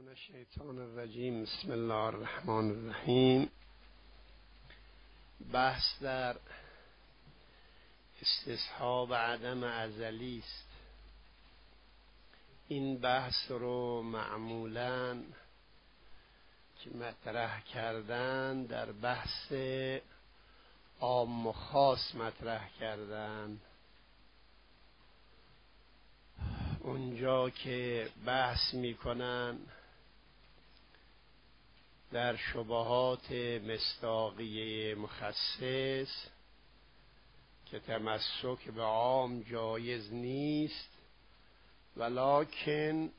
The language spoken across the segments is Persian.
من الشیطان الرجیم. بسم الله الرحمن الرحیم. بحث در استصحاب عدم ازلی است. این بحث رو معمولاً که مطرح کردن در بحث عام و خاص مطرح کردن. اونجا که بحث میکنن در شبهات مصداقیه مخصص که تمسک به عام جایز نیست، ولکن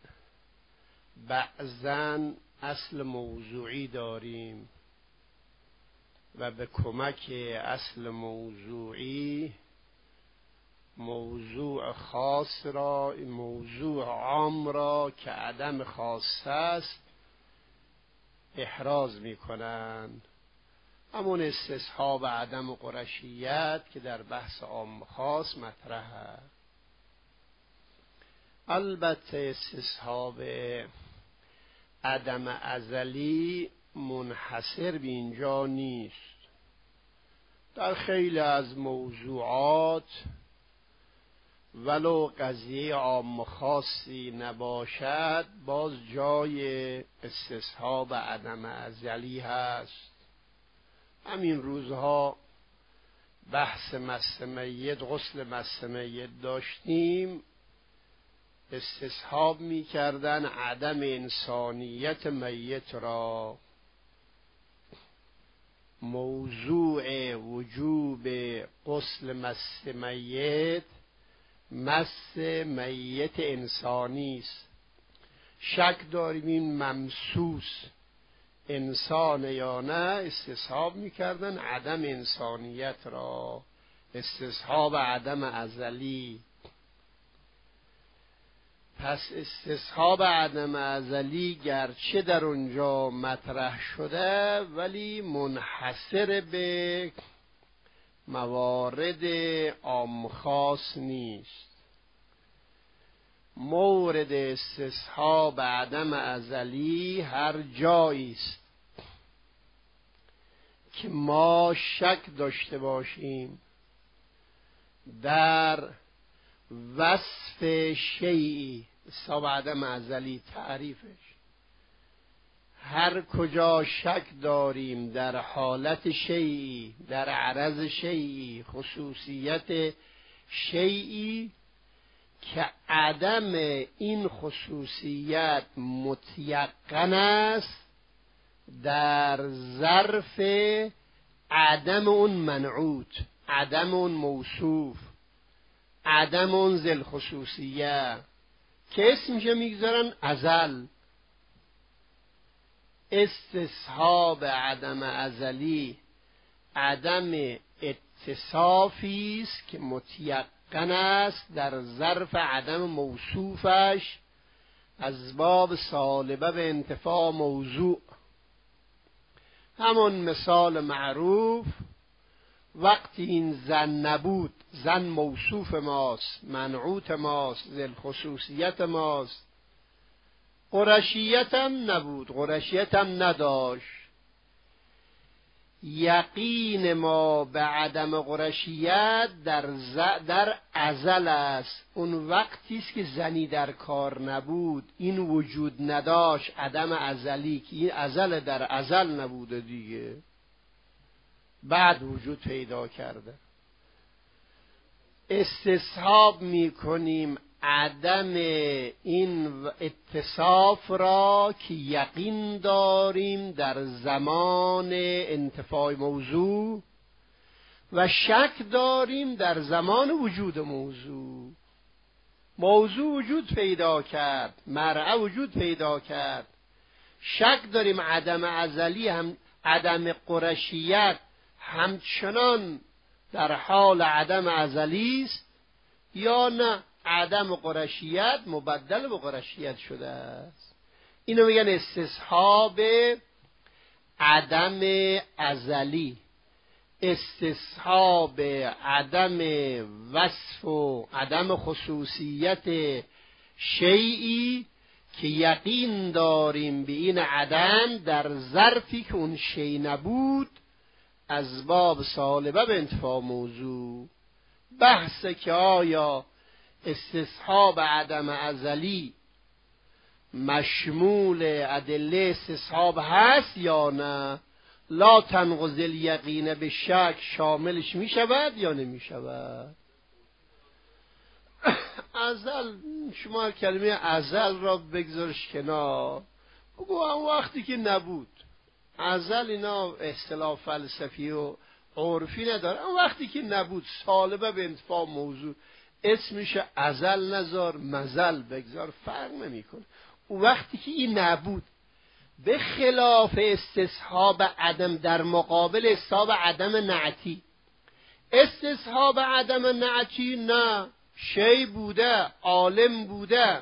بعضاً اصل موضوعی داریم و به کمک اصل موضوعی موضوع خاص را، موضوع عام را که عدم خاص است احراز می کنند. همون استصحاب عدم قرشیت که در بحث عام خاص مطرح است. البته استصحاب عدم ازلی منحصر به اینجا نیست. در خیلی از موضوعات ولو قضیه عام و خاصی نباشد باز جای استصحاب عدم ازلی هست. همین روزها بحث مس میت، غسل مس میت داشتیم، استصحاب می کردن عدم انسانیت میت را. موضوع وجوب غسل مس میت مس میت انسانی است. شک داریم این ممسوس انسان یا نه. استصحاب میکردن عدم انسانیت را، استصحاب عدم ازلی. پس استصحاب عدم ازلی گرچه در اونجا مطرح شده ولی منحصر به موارد عام خاص نیست. مورد استصحاب عدم ازلی هر جایی است که ما شک داشته باشیم در وصف شیئی، استصحاب عدم ازلی تعریفش، هر کجا شک داریم در حالت شیئی، در عرض شیئی، خصوصیت شیئی که عدم این خصوصیت متیقن است در ظرف عدم اون منعوت، عدم اون موصوف، عدم اون ذل خصوصیه که اسمش میگذارن ازل. استصحاب عدم ازلی عدم اتصافی است که متیقن است در ظرف عدم موصوفش از باب سالبه به انتفاع موضوع. همون مثال معروف وقتی این زن نبود، زن موصوف ماست، منعوت ماست، ذل خصوصیت ماست، قرشیت هم نبود، قرشیت هم نداشت. یقین ما به عدم قرشیت در ازل است. اون وقتی است که زنی در کار نبود، این وجود نداشت، عدم ازلی، که این ازل در ازل نبوده دیگه، بعد وجود پیدا کرده. استصحاب میکنیم عدم این اتصاف را که یقین داریم در زمان انتفاع موضوع و شک داریم در زمان وجود موضوع. موضوع وجود پیدا کرد، مرعی وجود پیدا کرد، شک داریم عدم ازلی هم، عدم قرشیت همچنان در حال عدم ازلی است یا نه عدم قرشیت مبدل به قرشیت شده است. اینو میگن استصحاب عدم ازلی. استصحاب عدم وصف و عدم خصوصیت شیئی که یقین داریم به این عدم در ظرفی که اون شی نبود، از باب سالبه به انتفاع موضوع. بحث که آیا استصحاب عدم ازلی مشمول ادله استصحاب هست یا نه، لا تنقض الیقین به شک شاملش می شود یا نمی شود؟ ازل، شما کلمه ازل را بگذارش کنار، بگو هم وقتی که نبود. ازل اینا اصطلاح فلسفی و عرفی نداره. اما وقتی که نبود، سالبه به انتفاع موضوع، اسمش ازل نذار مزل بگذار، فرق نمیکنه. اون وقتی که این نبود، به خلاف استصحاب عدم در مقابل استصحاب عدم نعتی. استصحاب عدم نعتی نه، شی بوده، عالم بوده،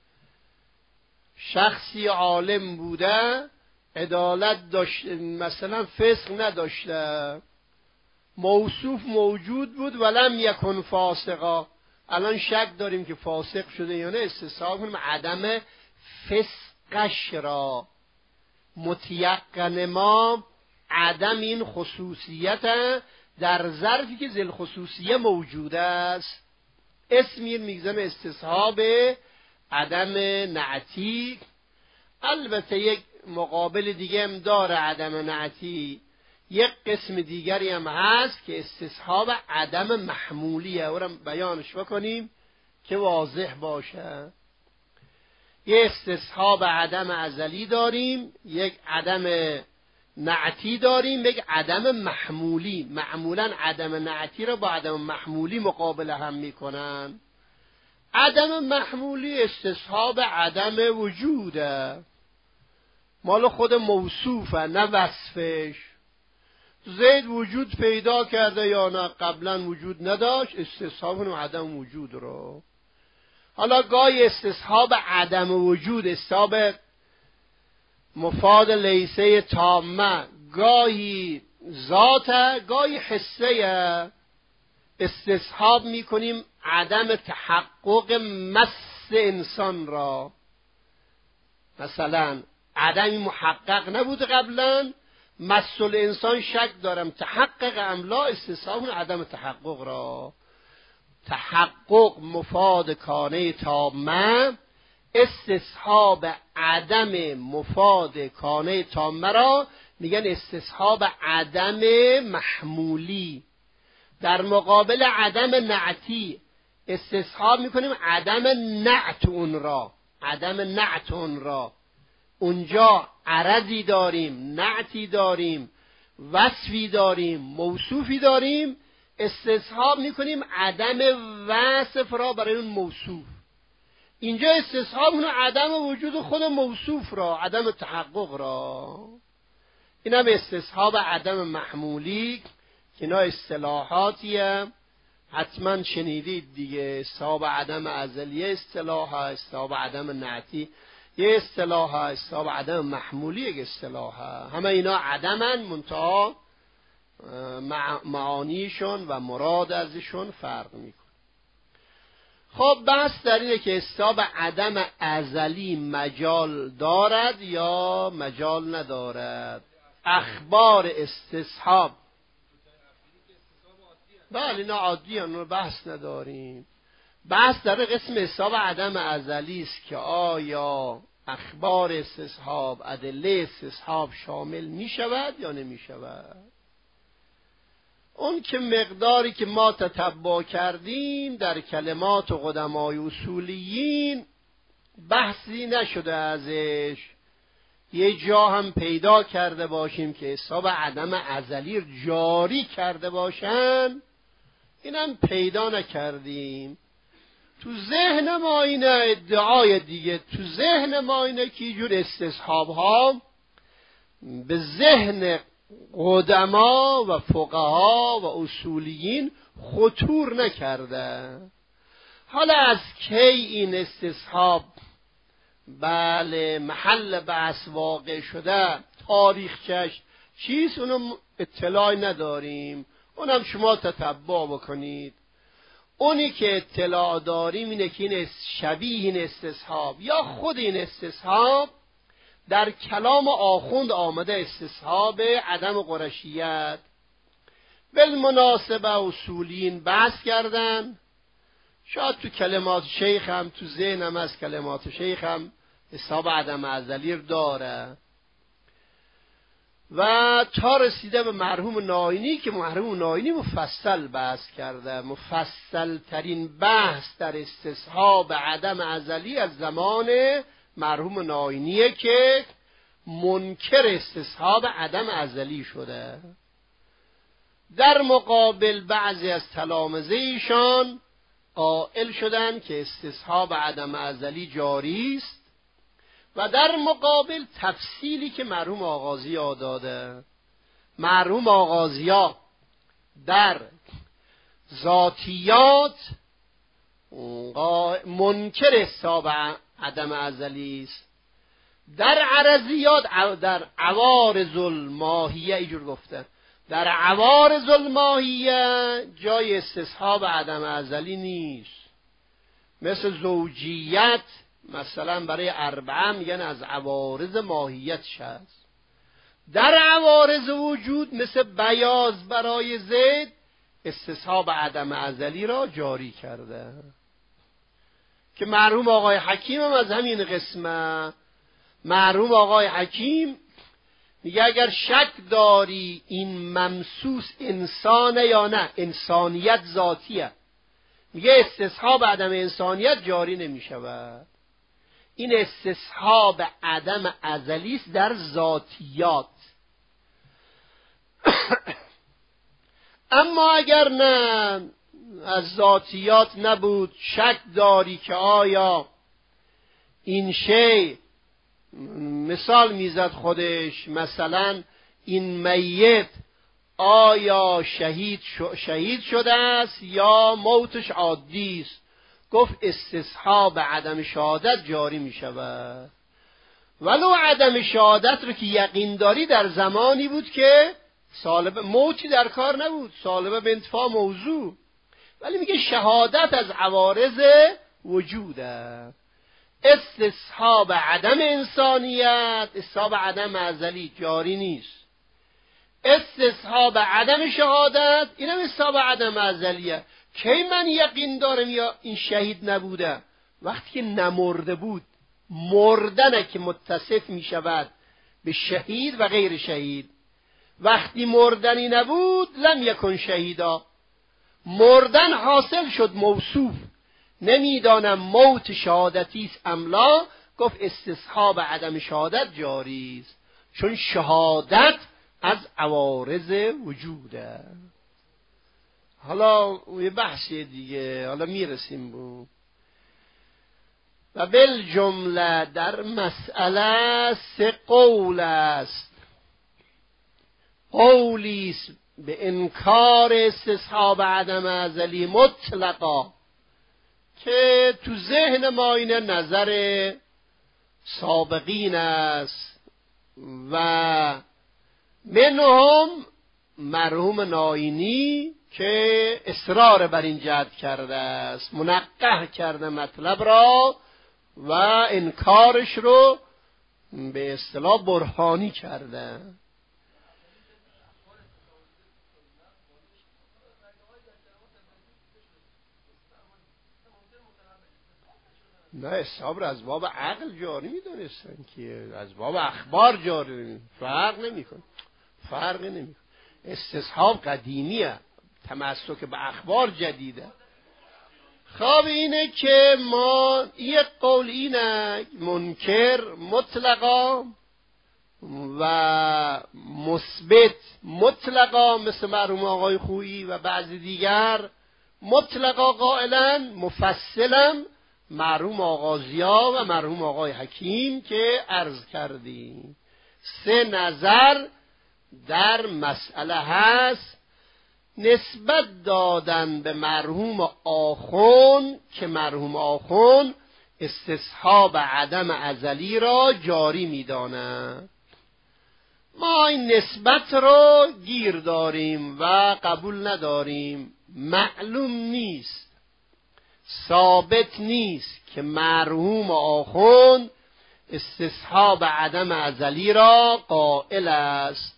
شخصی عالم بوده، عدالت داشته، مثلا فسق نداشته، موصوف موجود بود ولم یکن فاسقا. الان شک داریم که فاسق شده یا نه، استصحاب کنیم عدم فسقش را. متیقن ما عدم این خصوصیت در ظرفی که ذل خصوصیه موجود است، اسمی میگذاریم استصحاب عدم نعتی. البته یک مقابل دیگه هم داره عدم نعتی، یک قسم دیگری هم هست که استصحاب عدم محمولیه، او را بیانش بکنیم که واضح باشه. یک استصحاب عدم ازلی داریم، یک عدم نعتی داریم، یک عدم محمولی. معمولا عدم نعتی را با عدم محمولی مقابل هم میکنن. عدم محمولی استصحاب عدم وجوده، مال خود موصوفه نه وصفش. زید وجود پیدا کرده یا نه، قبلا وجود نداشت، استصحاب کنیم عدم وجود رو. حالا گاهی استصحاب عدم وجود استصحاب مفاد لیسه تامه، گاهی ذاته گاهی حسه، استصحاب میکنیم عدم تحقق مس انسان را. مثلا عدم محقق نبود قبلا، مس الانسان شک دارم تحقق املا، استصحاب عدم تحقق را. تحقق مفاد کانه تامه، استصحاب عدم مفاد کانه تامه را میگن استصحاب عدم محمولی. در مقابل عدم نعتی استصحاب میکنیم عدم نعت اون را. عدم نعت اون را، اونجا عرضی داریم، نعتی داریم، وصفی داریم، موصوفی داریم، استصحاب میکنیم عدم وصف را برای اون موصوف. اینجا استصحاب اون عدم وجود خود موصوف را، عدم تحقق را. این هم استصحاب عدم محمولی که اینا اصطلاحاتیه، حتما شنیدید دیگه. استصحاب عدم ازلیه اصطلاح، استصحاب عدم نعتی یه اصطلاح، استصحاب عدم محمولی یک اصطلاح. همه اینا عدمن، منتها معانیشون و مراد ازشون فرق میکنه. خب بحث در اینه که استصحاب عدم ازلی مجال دارد یا مجال ندارد. اخبار استصحاب بله اینا عادی هستند، بحث نداریم. بحث در قسم استصحاب عدم ازلی است که آیا اخبار استصحاب ادله استصحاب شامل می شود یا نمی شود. اون که مقداری که ما تتبع کردیم در کلمات و قدمای اصولیین بحثی نشده ازش. یه جا هم پیدا کرده باشیم که استصحاب عدم ازلی جاری کرده باشن، اینم پیدا نکردیم. تو ذهن ما اینه ادعای دیگه، تو ذهن ما اینه که یه جور استصحاب ها به ذهن قدما و فقها و اصولیین خطور نکرده. حالا از کی این استصحاب بله محل بحث واقع شده، تاریخچش چیست، اونم اطلاعی نداریم. اونم شما تتبع بکنید. اونی که اطلاع داریم اینه که این شبیه این استصحاب یا خود این استصحاب در کلام آخوند آمده، استصحاب عدم قرشیت. بالمناسبه اصولین بحث کردن، شاید تو کلمات شیخ هم تو ذهنم از کلمات شیخ هم استصحاب عدم ازلی رو داره و تا رسیده به مرحوم ناینی که مرحوم ناینی مفصل بحث کرده. مفصل ترین بحث در استصحاب عدم ازلی از زمان مرحوم ناینیه که منکر استصحاب عدم ازلی شده. در مقابل بعضی از تلامذه ایشان قائل شدن که استصحاب عدم ازلی جاری است و در مقابل تفصیلی که مرحوم آغازی‌ها داده. مرحوم آغازی‌ها در ذاتیات منکر استصحاب عدم ازلی است، در عرضیات در عوارض الماهیه اینجور گفته، در عوارض الماهیه جای استصحاب عدم ازلی نیست. مثل زوجیت مثلا برای اربعه میگن از عوارض ماهیتش هست. در عوارض وجود مثل بیاض برای زید استصحاب عدم ازلی را جاری کرده که مرحوم آقای حکیم هم از همین قسمه. مرحوم آقای حکیم میگه اگر شک داری این ممسوس انسانه یا نه، انسانیت ذاتیه، میگه استصحاب عدم انسانیت جاری نمیشود. این استصحاب عدم ازلی است در ذاتیات. اما اگر نه از ذاتیات نبود، شک داری که آیا این شی، مثال میزد خودش، مثلا این میت آیا شهید شده است یا موتش عادی است، گفت استصحاب عدم شهادت جاری می شود. ولو عدم شهادت رو که یقین داری در زمانی بود که سالب موتی در کار نبود، سالب به انتفاع موضوع، ولی میگه شهادت از عوارض وجوده. استصحاب عدم انسانیت، استصحاب عدم ازلی جاری نیست. استصحاب عدم شهادت اینم استصحاب عدم ازلیه. کی من یقین دارم یا این شهید نبوده؟ وقتی که نمرده بود. مردنه که متصف می شود به شهید و غیر شهید. وقتی مردنی نبود لم یکن شهیدا، مردن حاصل شد موصوف، نمیدانم موت شهادتی است املا، گفت استصحاب عدم شهادت جاری است، چون شهادت از عوارض وجوده. حالا یه بحثی دیگه، حالا میرسیم بود. و بالجمله در مسئله 3 قول است. قولی است به انکار استصحاب عدم ازلی مطلقا که تو ذهن ما این نظر سابقین است و منهم مرحوم ناینی که اصرار بر این جهت کرده است، منقح کرده مطلب را و انکارش رو به اصطلاح برهانی کرده. نه اسحاب را از باب عقل جاری میدونستن که از باب اخبار جاری، فرق نمیکنه. استصحاب قدیمیه، تمسک به اخبار جدیده. خواب اینه که ما یک قول اینه منکر مطلقا و مثبت مطلقا مثل مرحوم آقای خویی و بعضی دیگر، مطلقا قائلا، مفصلا مرحوم آغازیا و مرحوم آقای حکیم که عرض کردیم. 3 نظر در مسئله هست. نسبت دادن به مرحوم آخوند که مرحوم آخوند استصحاب عدم ازلی را جاری می‌داند. ما این نسبت رو گیر داریم و قبول نداریم، معلوم نیست ثابت نیست که مرحوم آخوند استصحاب عدم ازلی را قائل است.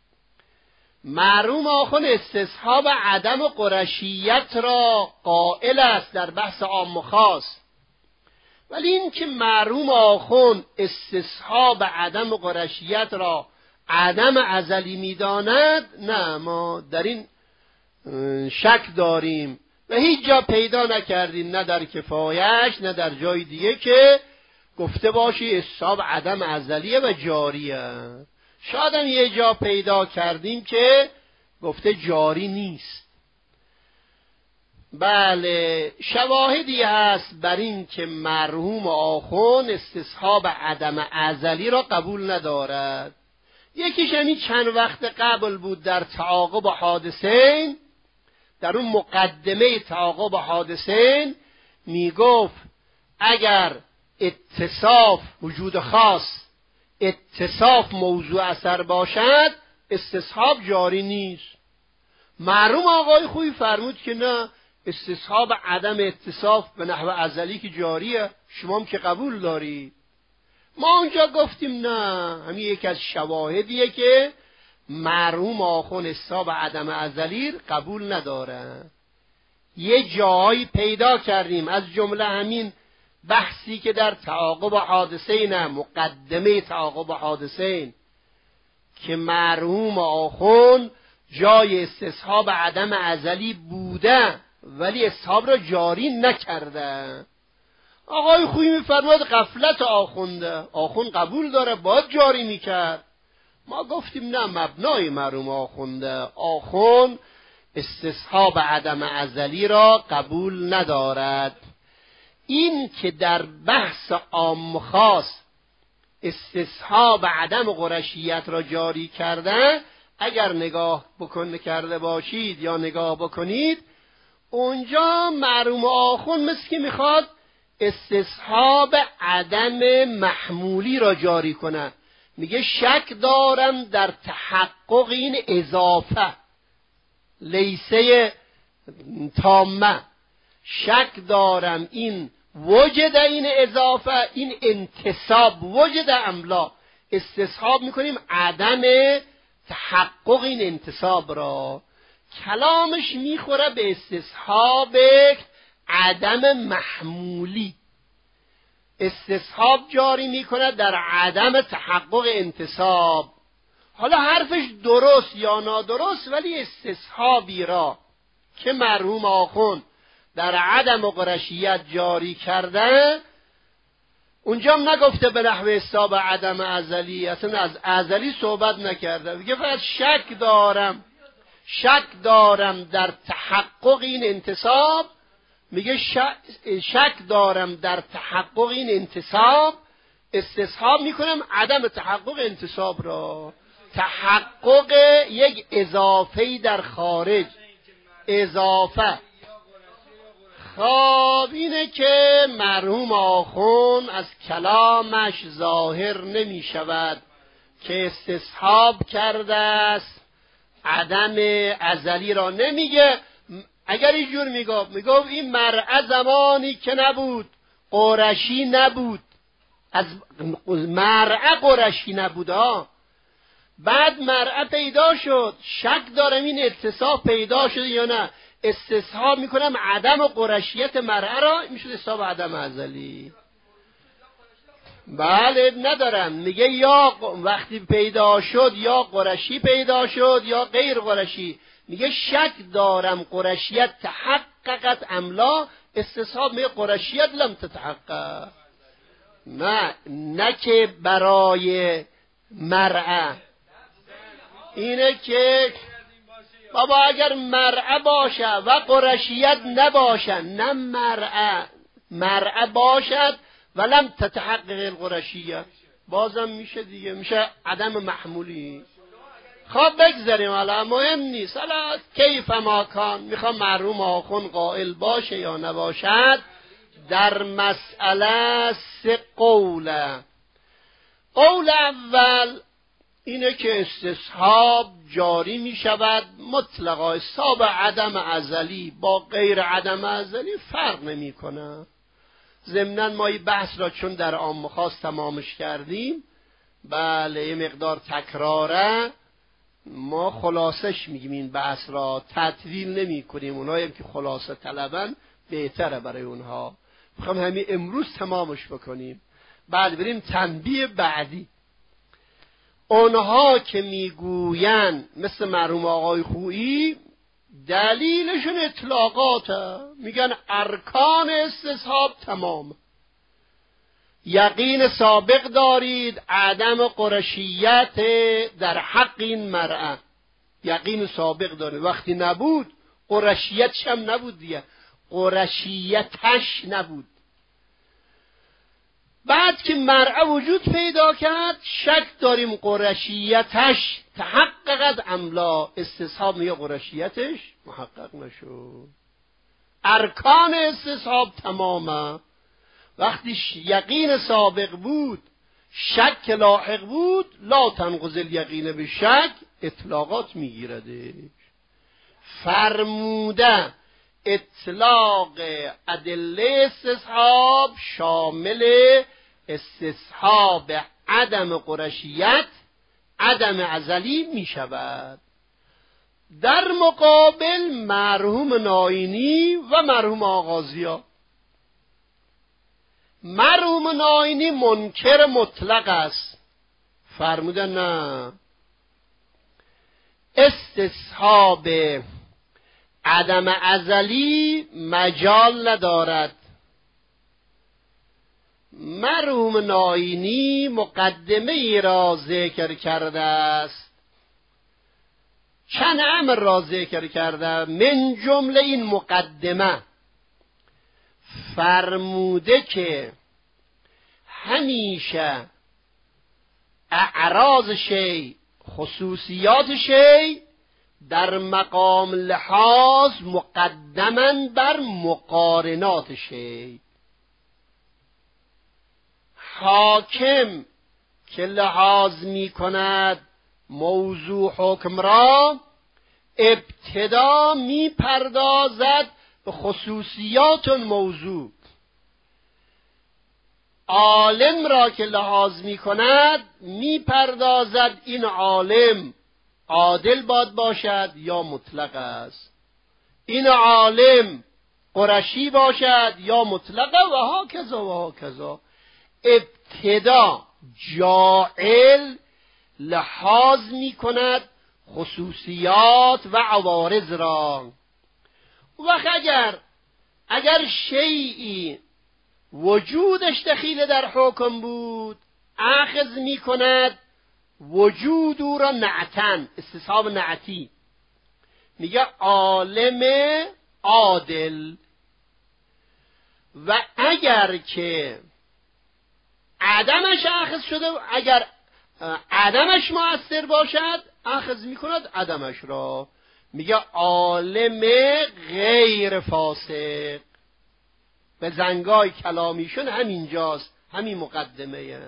مرحوم آخوند استصحاب عدم قرشیت را قائل است در بحث عام و خاص، ولی این که مرحوم آخوند استصحاب عدم قرشیت را عدم ازلی می‌داند، نه، ما در این شک داریم و هیچ جا پیدا نکردیم، نه در کفایش نه در جای دیگه که گفته باشی استصحاب عدم ازلیه و جاریه. شاید هم یه جا پیدا کردیم که گفته جاری نیست. بله، شواهدی هست بر این که مرحوم آخوند استصحاب عدم ازلی را قبول ندارد. یکیش همین چند وقت قبل بود در تعاقب حادثین، در اون مقدمه تعاقب حادثین میگفت اگر اتصاف وجود خاص، اتصاف موضوع اثر باشد، استصحاب جاری نیست. مرحوم آقای خویی فرمود که نه، استصحاب عدم اتصاف به نحو ازلی که جاریه، شما هم که قبول دارید. ما اونجا گفتیم نه، همین یکی از شواهدیه که مرحوم آخوند استصحاب عدم ازلی قبول نداره. یه جایی پیدا کردیم از جمله همین بحثی که در تعاقب حادثین، مقدمه تعاقب حادثین، که مرحوم آخوند جای استصحاب عدم ازلی بوده ولی استصحاب را جاری نکرده. آقای خویی میفرماد غفلت آخونده، آخوند قبول داره باید جاری میکرد. ما گفتیم نه، مبنای مرحوم آخونده، آخوند استصحاب عدم ازلی را قبول ندارد. این که در بحث عام خاص استصحاب عدم قرشیت را جاری کرده، اگر نگاه کرده باشید یا نگاه بکنید، اونجا مرحوم آخوند مثل که میخواد استصحاب عدم محمولی را جاری کنه. میگه شک دارم در تحقق این اضافه لیسه تامه، شک دارم این وجد این اضافه، این انتصاب وجد املا، استصحاب میکنیم عدم تحقق این انتصاب را. کلامش میخوره به استصحاب عدم محمولی، استصحاب جاری میکنه در عدم تحقق انتصاب. حالا حرفش درست یا نادرست، ولی استصحابی را که مرحوم آخوند در عدم قرشیت جاری کرده، اونجا هم نگفته به نحو استصحاب عدم ازلی، اصلا از ازلی صحبت نکرده، میگه فقط شک دارم در تحقق این انتصاب. میگه شک دارم در تحقق این انتصاب، استصحاب میکنم عدم تحقق انتصاب را. تحقق یک اضافه‌ای در خارج، اضافه. خب اینه که مرحوم آخوند از کلامش ظاهر نمی شود که استصحاب کرده است عدم ازلی را. نمیگه، اگر اینجور میگفت این مرعه زمانی که نبود قرشی نبود، از مرعه قرشی نبود بعد مرعه پیدا شد، شک دارم این اتصاف پیدا شده یا نه، استصحاب میکنم عدم قرشیت مرعه را، میشود استصحاب عدم ازلی. بله ندارم، میگه یا وقتی پیدا شد یا قرشی پیدا شد یا غیر قرشی. میگه شک دارم قرشیت تحققت املا، استصحاب میگه قرشیت لم تتحقق. نه که برای مرعه، اینه که بابا اگر مرعه باشه و قرشیت نباشه، نه مرعه باشد ولم تتحقق القرشیه، بازم میشه دیگه، میشه عدم محمولی. خب بگذاریم، حالا مهم نیست، حالا کیف ما کان. میخوام مرحوم آخوند قائل باشه یا نباشد. در مسئله 3 قوله. قول اول اینه که استصحاب جاری می شود مطلقا. حساب عدم ازلی با غیر عدم ازلی فرق نمی کنه. ضمناً ما این بحث را چون در عام خاص تمامش کردیم، بله یه مقدار تکراره، ما خلاصش میگیم این بحث را، تطویل نمی کنیم. اونایی که خلاصه طلبن بهتره برای اونها. میخوام همین امروز تمامش بکنیم. بعد بریم تنبیه بعدی. اونها که میگوین مثل مرحوم آقای خویی دلیلشون اطلاقاته، میگن ارکان استصحاب تمام، یقین سابق دارید عدم قرشیت در حق این مرأة، یقین سابق دارید. وقتی نبود قرشیتش هم نبود دیگه، قرشیتش نبود. بعد که مرأة وجود پیدا کرد شک داریم قرشیتش تحققت املا، استصحاب میگه قرشیتش محقق نشد. ارکان استصحاب تمامه. وقتی یقین سابق بود شک لاحق بود، لا تنقض الیقین به شک، اطلاقات میگیرده. فرموده اطلاق ادله استصحاب شامل استصحاب عدم قرشیت عدم ازلی می شود. در مقابل مرحوم ناینی و مرحوم آغازیا، مرحوم ناینی منکر مطلق است، فرموده نه، استصحاب عدم ازلی مجال ندارد. مرحوم ناینی مقدمه ای را ذکر کرده است، چند امر را ذکر کرده، من جمله این مقدمه فرموده که همیشه اعراض شی خصوصیات شی در مقام لحاظ مقدما بر مقارنات شی. حاکم که لحاظ می کند موضوع حکم را، ابتدا می پردازد به خصوصیات موضوع. عالم را که لحاظ می کند می پردازد این عالم عادل باشد یا مطلق است، این عالم قرشی باشد یا مطلقه و ها کذا و ها کذا. ابتدا جاعل لحاظ می کند خصوصیات و عوارض را. و اگر شیئی وجودش دخیل در حکم بود، اخذ می کند وجود او را نعتن، استصحاب نعتی، میگه عالم عادل. و اگر که عدمش اخذ شده، اگر عدمش مؤثر باشد اخذ میکند عدمش را، میگه عالم غیر فاسق. به زنگای کلامیشون همینجاست، همین مقدمه.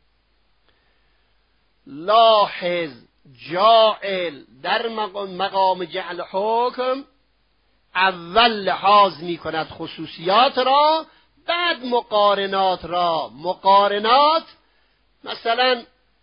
لاحظ جاعل در مقام جعل حکم اول لحاظ می کند خصوصیات را، بعد مقارنات را. مقارنات مثلا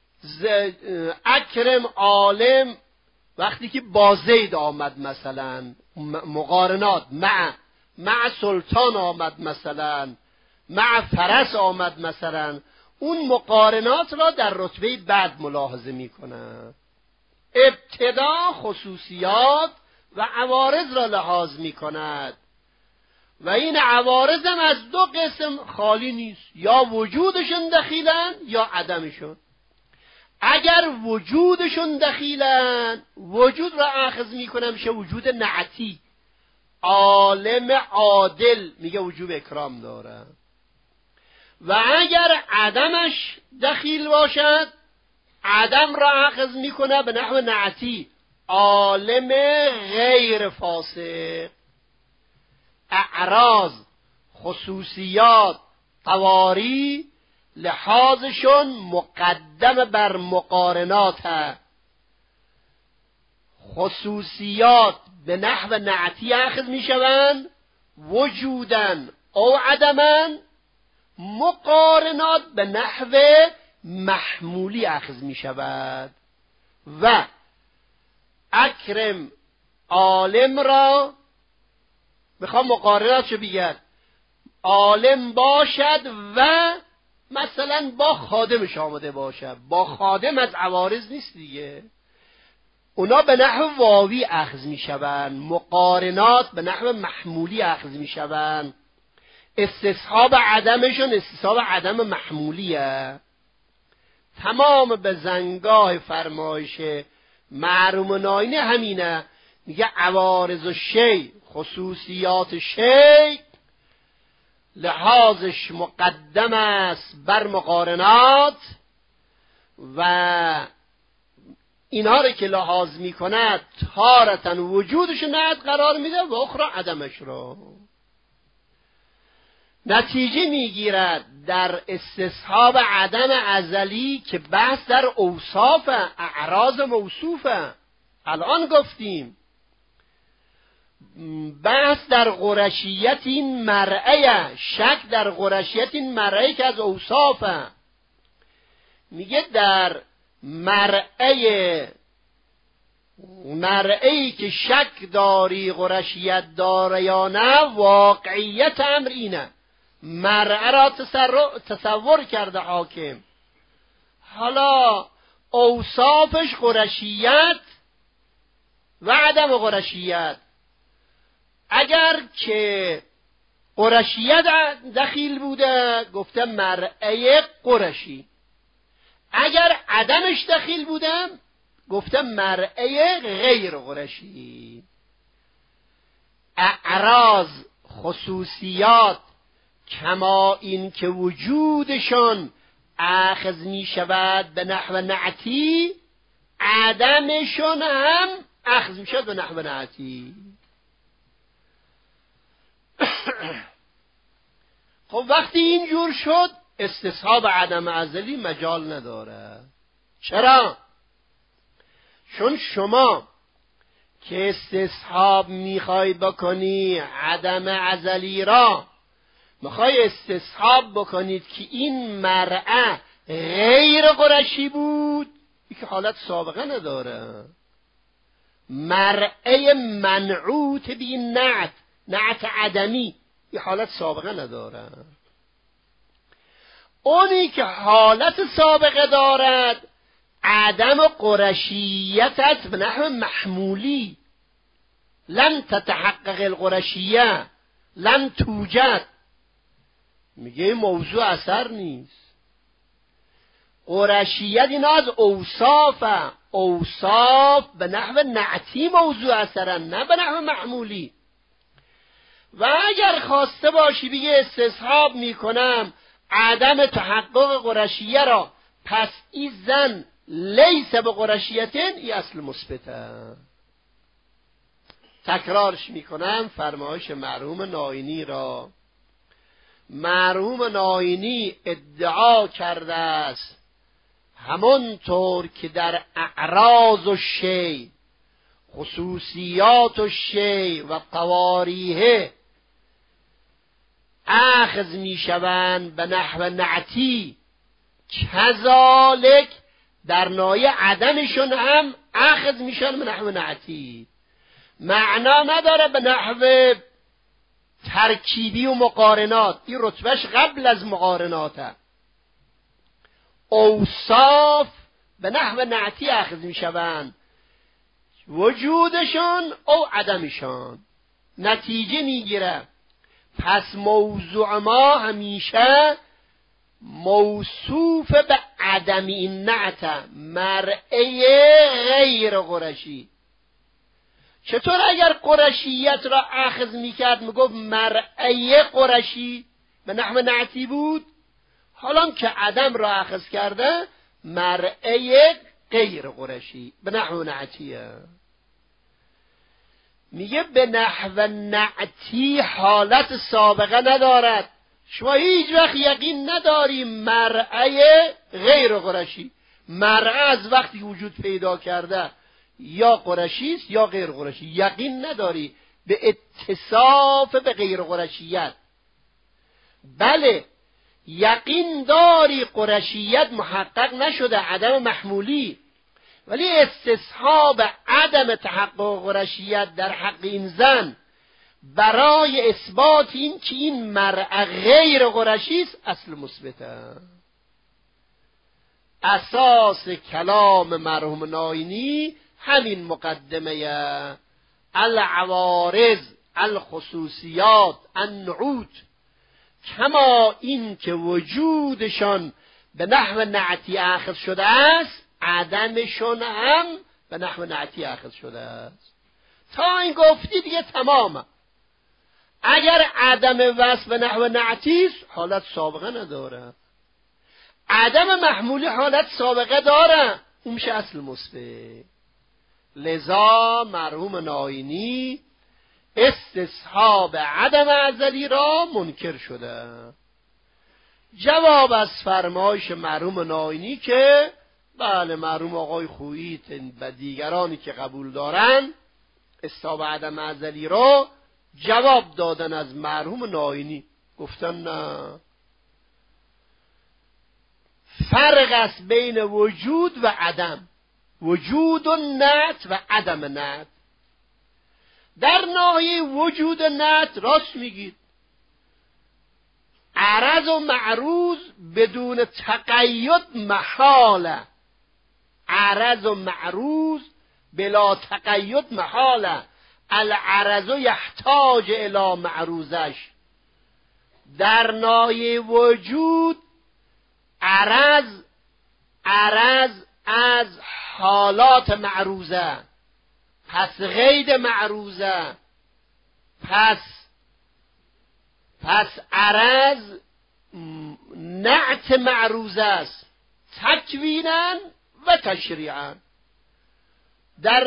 اکرم عالم وقتی که با زید آمد، مثلا مقارنات مع سلطان آمد، مثلا مع فرس آمد، مثلا اون مقارنات را در رتبه بعد ملاحظه می کند. ابتدا خصوصیات و عوارض را لحاظ می کند و این عوارض هم از دو قسم خالی نیست، یا وجودشون دخیلن یا عدمشون. اگر وجودشون دخیلن، وجود را اخذ می کنم میشه وجود نعتی. عالم عادل میگه وجوب اکرام داره. و اگر عدمش دخیل باشد، عدم را اخذ میکنه به نحو نعتی، عالم غیر فاسق. اعراض، خصوصیات، قواری لحاظشون مقدم بر مقارنات، خصوصیات به نحو نعتی اخذ می شوند وجودن او عدمن، مقارنات به نحو محمولی اخذ می شود. و اکرم عالم را میخوام مقارناتشو بگید، عالم باشد و مثلا با خادمش آمده باشد، با خادم از عوارض نیست دیگه، اونا به نحو واوی اخذ می شوند، مقارنات به نحو محمولی اخذ می شوند. استصحاب عدمشون استصحاب عدم محمولیه. تمام به زنگاه فرمایش معروم ناینی همینه، میگه عوارض شی، خصوصیات شی لحاظش مقدم است بر مقارنات و اینها رو که لحاظ میکند تارتن وجودش نعت قرار میده و اخرى عدمش رو. نتیجه میگیرد در استصحاب عدم ازلی که بحث در اوصاف اعراض موصوفه. الان گفتیم بحث در قرشیت این مرعیه، شک در قرشیت این مرعیه که از اوصافه. میگه در مرعی که شک داری قرشیت داره یا نه، واقعیت امر اینه، مرعه را تصور کرده حاکم، حالا اوصافش قرشیت و عدم قرشیت. اگر که قرشیت دخیل بوده گفته مرعه قرشی، اگر عدمش دخیل بوده گفته مرعه غیر قرشی. اعراض خصوصیات کما این که وجودشون اخذ می شود به نحو نعتی، عدمشون هم اخذ می شود به نحو نعتی. خب وقتی اینجور شد استصحاب عدم ازلی مجال نداره. چرا؟ چون شما که استصحاب میخوای بکنی عدم ازلی را، میخوای استصحاب بکنید که این مرعه غیر قرشی بود، این که حالت سابقه نداره. مرعه منعوت بی نعت عدمی، این حالت سابقه نداره. اونی که حالت سابقه دارد عدم قرشیت است به نحو محمولی، لن تتحقق القرشیه، لن توجد. میگه موضوع اثر نیست. قرشیت اینا از اوصافه، اوصاف به نحو نعتی موضوع اثرن، نه به نحو محمولی. و اگر خواسته باشی بگه استصحاب میکنم عدم تحقق قرشیه را، پس این زن لیس به قرشیتن، این اصل مثبته. تکرارش میکنم فرمایش مرحوم ناینی را. مرحوم ناینی ادعا کرده است همانطور که در اعراض و شی، خصوصیات و شی و قواریه اخذ میشوند به نحو نعتی، کذالک در نایه عدمشون هم اخذ میشن به نحو نعتی. معنا نداره به نحو ترکیبی و مقارنات، این رتبهش قبل از مقارناته. اوصاف به نحو نعتی اخذ میشوند، وجودشون او عدمشون. نتیجه میگیره پس موضوع ما همیشه موصوف به عدم این نعت، مرعه غیر قرشی. چطور اگر قرشیت را اخذ میکرد میگفت مرعه قرشی به نحو نعتی بود، حالا که عدم را اخذ کرده مرعه غیر قرشی به نحو نعتیه. میگه به نحو نعتی حالت سابقه ندارد، شما هیچ وقت یقین نداری مرعه غیر قرشی. مرعه از وقتی وجود پیدا کرده یا قرشی است یا غیر قرشی، یقین نداری به اتصاف به غیر قرشیت. بله یقین داری قرشیت محقق نشده، عدم محمولی، ولی استصحاب عدم تحقق قرشیت در حق این زن برای اثبات این که این مرء غیر قرشی است اصل مثبته. اساس کلام مرحوم ناینی همین مقدمه العوارض الخصوصیات النعوت، کما این که وجودشان به نحو نعتی اخذ شده است عدمشون هم به نحو نعتی اخذ شده است. تا این گفتی دیگه تمامه. اگر عدم وصف به نحو نعتی است حالت سابقه نداره، عدم محمولی حالت سابقه داره، اون میشه اصل مثبت. لذا مرحوم ناینی استصحاب عدم ازلی را منکر شده. جواب از فرمایش مرحوم ناینی که بله مرحوم آقای خویی و دیگرانی که قبول دارن استصحاب عدم ازلی را جواب دادن از مرحوم ناینی، گفتن نه، فرق است بین وجود و عدم، وجود و نعت و عدم نعت. در ناحیه وجود نعت راست میگید، عرض و معروض بدون تقید محاله، عرض و معروض بلا تقید محاله، العرض یحتاج الی معروضش. در ناحیه وجود عرض از حالات معروضه، پس غید معروضه، پس عرض نعت معروضه است تکوینا و تشریعا. در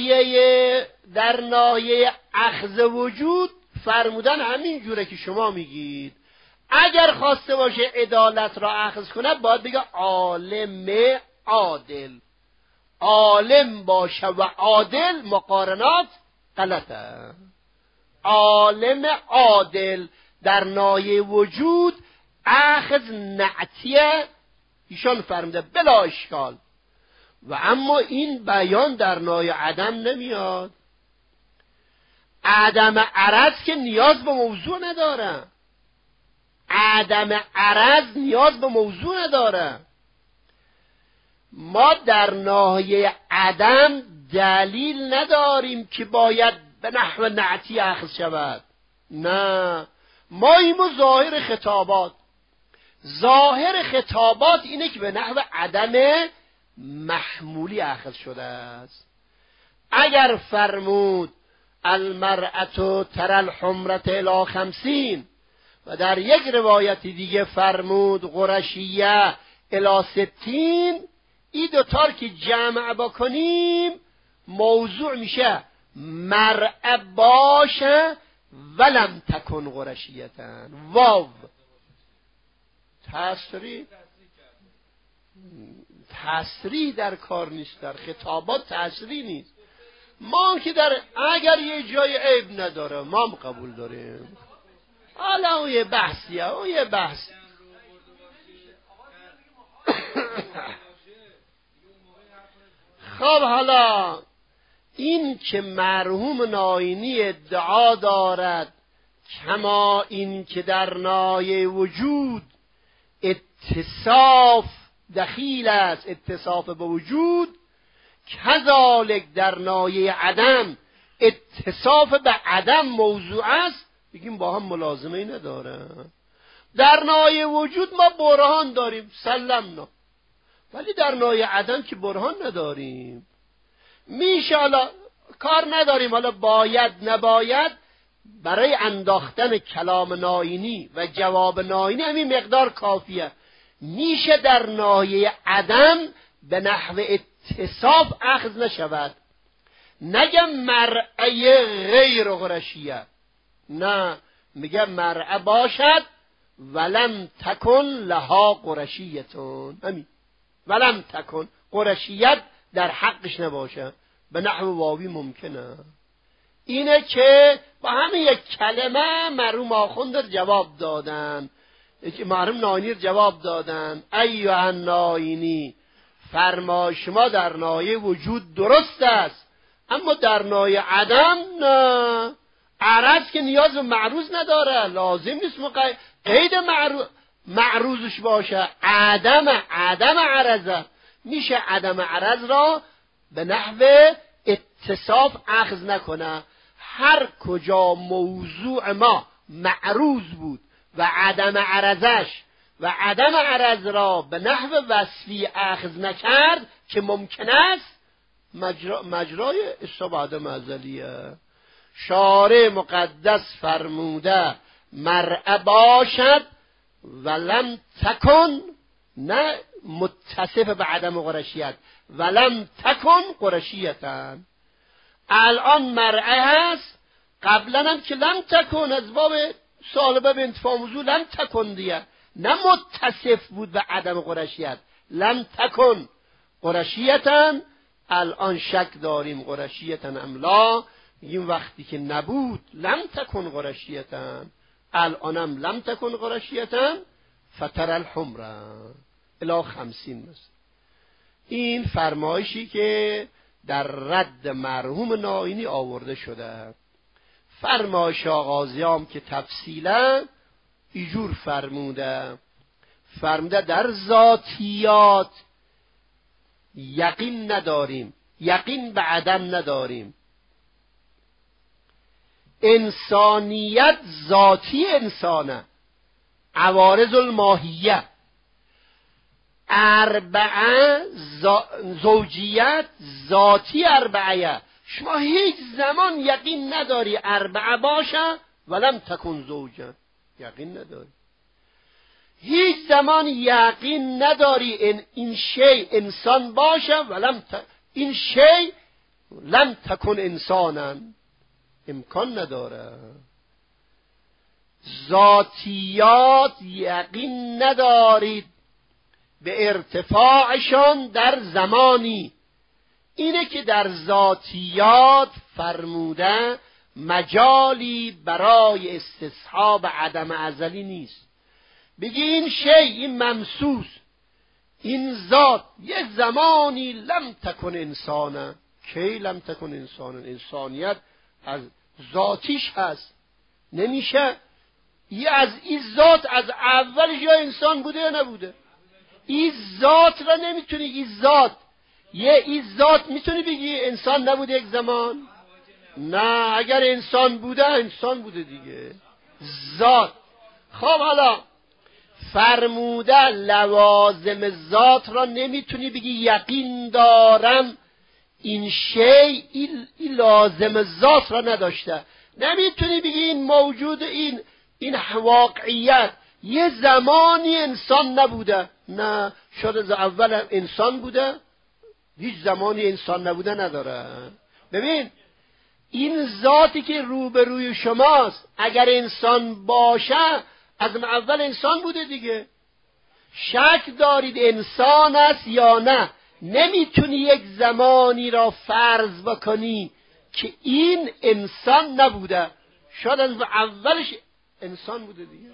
ناحیه اخذ وجود فرمودن همین جوره که شما میگید. اگر خواسته باشه عدالت را اخذ کنه باید بگه عالم عادل، عالم باشه و عادل، مقارنات غلطه. عالم عادل در ناحیه وجود اخذ نعتیه ایشان فرموده بلا اشکال، و اما این بیان در ناحیه عدم نمیاد. عدم عرض که نیاز به موضوع نداره، عدم عرض نیاز به موضوع نداره. ما در ناحیه عدم دلیل نداریم که باید به نحو نعتی اخذ شود، نه، ما ایمو ظاهر خطابات، ظاهر خطابات اینه که به نحو عدم محمولی اخذ شده است. اگر فرمود المرأة ترى الحمرة الی 50 و در یک روایت دیگه فرمود قرشیه الی 60، این دوتار که جمع بکنیم موضوع میشه مرء باشه ولم تکن قرشیتن. واو تسریع در کار نیست، در خطابات تسریع نیست. ما که در اگر یه جای عیب نداره ما هم قبول داریم. حالا اون یه بحثیه، اون یه بحث. خب حالا این که مرحوم ناینی ادعا دارد کما این که در ناحیه وجود اتصاف دخیل است، اتصاف به وجود، کذالک در ناحیه عدم اتصاف به عدم موضوع است، بگیم با هم ملازمه نداره. در ناحیه وجود ما برهان داریم سلمنا، ولی در ناحیه عدم که برهان نداریم. میشه حالا کار نداریم، حالا باید نباید، برای انداختن کلام ناینی و جواب ناینی همین مقدار کافیه. میشه در ناحیه عدم به نحو اتصاف اخذ نشود، نگم مرعه غیر قرشیه، نه، میگم مرعه باشد ولم تکن لها قرشیتون. همین ولم تکن، قرشیت در حقش نباشه، به نحو واوی ممکنه. اینه که با همین یک کلمه مرحوم آخوند جواب دادن، مرحوم ناینی جواب دادن ایها الناینی، فرما شما در نایه وجود درست است، اما در نایه عدم نه. عرض که نیاز به معروض نداره، لازم نیست قید معروضش باشه. عدم عرضه، میشه عدم عرض را به نحو اتصاف اخذ نکنه. هر کجا موضوع ما معروض بود و عدم عرضش و عدم عرض را به نحو وصفی اخذ نکرد که ممکن است، مجرای استبعاد ازلیه. شارع مقدس فرموده مرء باشد ولم تکن، نه متصف به عدم قرشیت، ولم تکن قرشیتن. الان مرعه هست، قبلا هم که لم تکن از باب سالبه به انتفاع موضوع لم تکن دیگه، نه متصف بود به عدم قرشیت. لم تکن قرشیتن، الان شک داریم قرشیتن املا، میگیم وقتی که نبود لم تکن قرشیتن، الانم لم تکن قرشیتن فتر الحمر الی 50 مثل. این فرمایشی که در رد مرحوم ناینی آورده شده. فرمایش آغازیام که تفصیلا ایجور فرموده در ذاتیات یقین نداریم، یقین به عدم نداریم. انسانیت ذاتی انسانه، عوارض الماهیه. اربعه زوجیت ذاتی اربعه. شما هیچ زمان یقین نداری اربعه باشه ولم تکن زوجه، یقین نداری. هیچ زمان یقین نداری این شی انسان باشه این شی لم تکن انسانا، امکان نداره. ذاتیات یقین ندارید به ارتفاعشان در زمانی. اینه که در ذاتیات فرموده مجالی برای استصحاب عدم ازلی نیست. بگی این شی، این ممسوس، این ذات یه زمانی لم تکن انسانه. کی لم تکن انسانه؟ انسانیت از ذاتیش هست، نمیشه یه از این ذات از اولش یا انسان بوده یا نبوده. این ذات را نمیتونی، این ذات میتونی بگی انسان نبوده یک زمان؟ نه، اگر انسان بوده دیگه ذات. خب حالا فرموده لوازم ذات را نمیتونی بگی یقین دارم این شی این لازم ذات را نداشته. نمیتونی بگی این موجود، این واقعیت یه زمانی انسان نبوده. نه، شاید از اول انسان بوده، هیچ زمانی انسان نبوده نداره. ببین این ذاتی که روبروی شماست اگر انسان باشه از اول انسان بوده دیگه. شک دارید انسان است یا نه، نمیتونی یک زمانی را فرض بکنی که این انسان نبوده، شاید از اولش انسان بوده دیگه.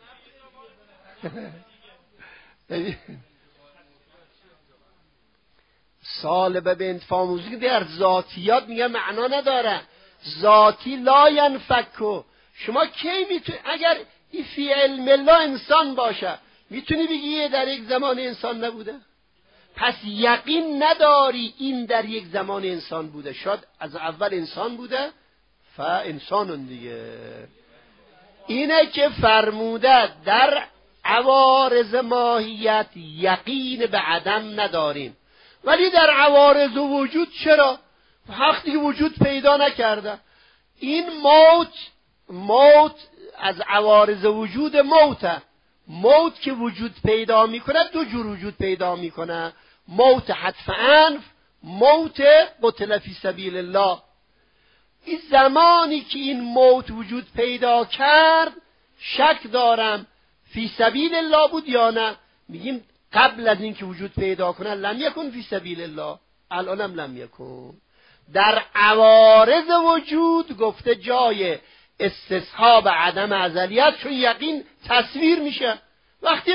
سالبه به انتفاع موضوعی در ذاتیات میگه معنا نداره. ذاتی لا ینفکو. شما کی میتونی اگر این فی علم الله انسان باشه میتونی بگی در یک زمان انسان نبوده؟ پس یقین نداری این در یک زمان انسان بوده، شاید از اول انسان بوده فانسانون دیگه. اینه که فرموده در عوارض ماهیت یقین به عدم نداریم، ولی در عوارض وجود چرا؟ وقتی وجود پیدا نکرده. این موت از عوارض وجود موته. موت که وجود پیدا میکنه دو جور وجود پیدا میکنه، موت حتف انف، موت قتل فی سبیل الله. این زمانی که این موت وجود پیدا کرد شک دارم فی سبیل الله بود یا نه؟ میگیم قبل از اینکه وجود پیدا کنه لم یکن فی سبیل الله، الانم لم یکن. در عوارض وجود گفته جای استصحاب عدم ازلیت، چون یقین تصویر میشه. وقتی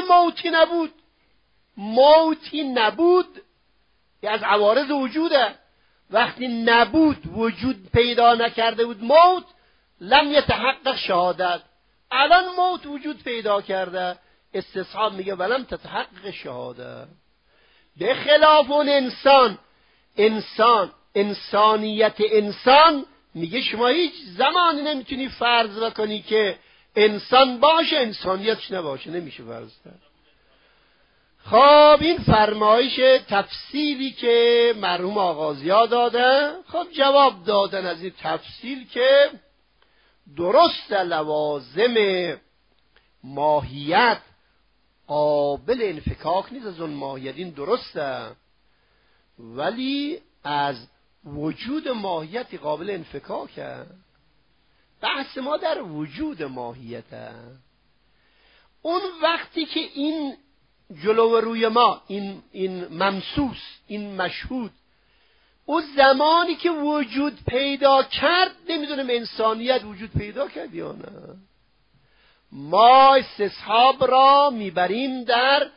موتی نبود که از عوارض وجوده، وقتی نبود وجود پیدا نکرده بود موت، لم یتحقق شهادت. الان موت وجود پیدا کرده، استصحاب میگه ولم تتحقق شهادت. به خلاف اون انسانیت انسان میگه شما هیچ زمانی نمیتونی فرض بکنی که انسان باشه انسانیتش نباشه، نمیشه فرض کرد. خب این فرمایش تفصیلی که مرحوم آغازیا دادن، خب جواب دادن از این تفصیل که درست لوازم ماهیت قابل انفکاک نیست از اون ماهیت، این درسته، ولی از وجود ماهیتی قابل انفکاکه. بحث ما در وجود ماهیته. اون وقتی که این جلو روی ما، این ممسوس، این مشهود، اون زمانی که وجود پیدا کرد، نمیدونم انسانیت وجود پیدا کرد یا نه. ما استصحاب را میبریم در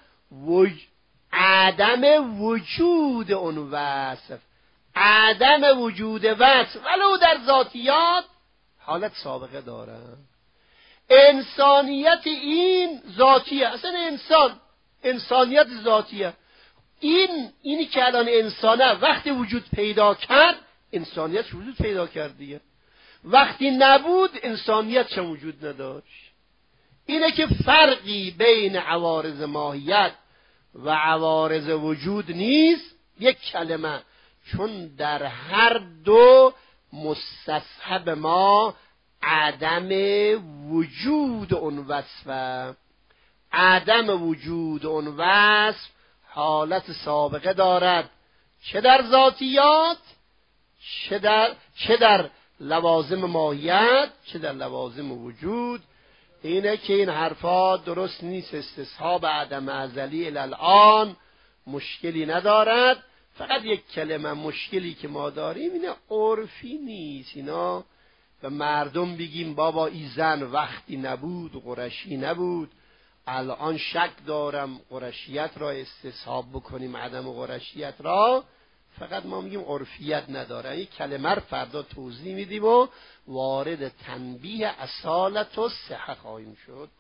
عدم وجود اون وصف، عدم وجود وصف ولو در ذاتیات حالت سابقه داره. انسانیت این ذاتیه، اصلا انسانیت ذاتیه. اینی که الان انسانه وقتی وجود پیدا کرد انسانیت وجود پیدا کرد دیگه. وقتی نبود انسانیت چه وجود نداشت. اینه که فرقی بین عوارض ماهیت و عوارض وجود نیست، یک کلمه، چون در هر دو مستصحب ما عدم وجود اون وصفه. عدم وجود اون وصف حالت سابقه دارد، چه در ذاتیات، چه در لوازم ماهیت، چه در لوازم وجود. اینه که این حرفا درست نیست. استصحاب عدم ازلی الان مشکلی ندارد. فقط یک کلمه مشکلی که ما داریم اینه عرفی نیست. اینا به مردم بگیم بابا این زن وقتی نبود قرشی نبود، الان شک دارم قرشیت را استصحاب بکنیم عدم قرشیت را. فقط ما میگیم عرفیت نداره. این کلمه رو فردا توضیح میدیم و وارد تنبیه اصالت و صحه خواهیم شد.